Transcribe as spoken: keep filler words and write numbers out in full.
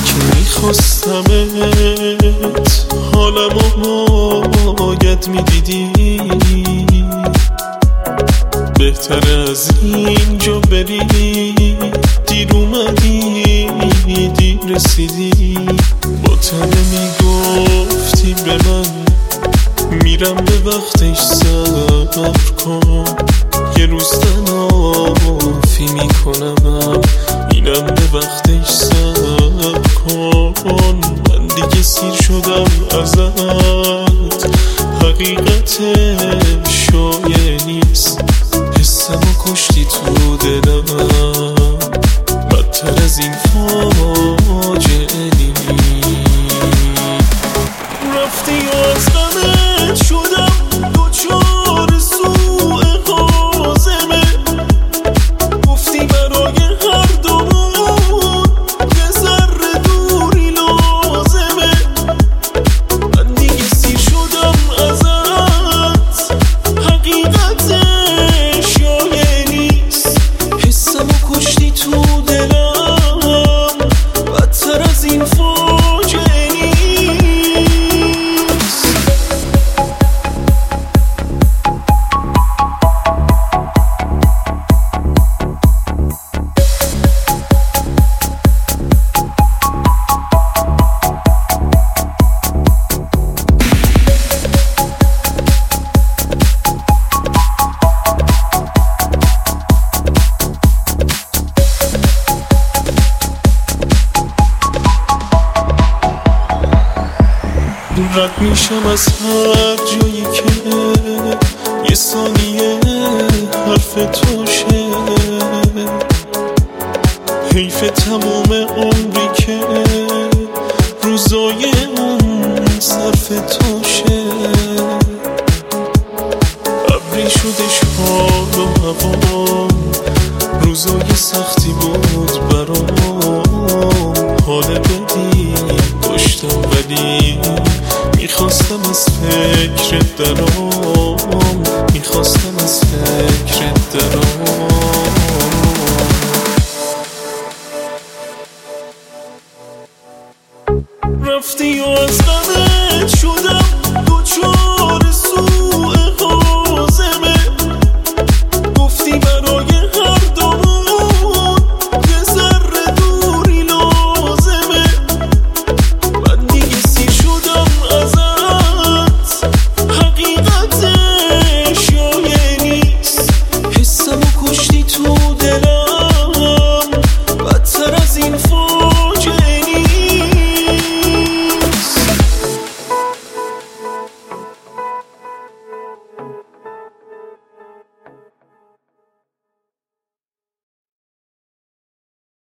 که میخواستمت حالمو باید میدیدی، بهتر از اینجا بری، دیر اومدی دیر رسیدی. با تنه میگفتی به من میرم به وقتش صبر کن، یه روز تنافی میکنم اینم به وقتش صبر کن. من دیگه سیر شدم ازت، حقیقتش شایع نیست، حسمو کشتی تو دلم، بدتر از این فاجعه نیست. رفتی و از غمت شدم دوچار سوء حازمه، گفتی برای هر دومون یه ذره دوری لازمه. من دیگه سیر شدم ازت، حقیقتش شایع نیست، حسمو کشتی تو دلم، بدتر از این فاجعه نیست. رد میشم از هر جایی که یه ثانیه حرف توشه، حیف تمام عمری که روزای اون صرف توشه. ابری شدش حال و هوام، روزای سختی بود برام، حال بدی داشتم ولی میخواستم از فکرت درام، میخواستم از فکرت درام. رفتی و از غمت شدم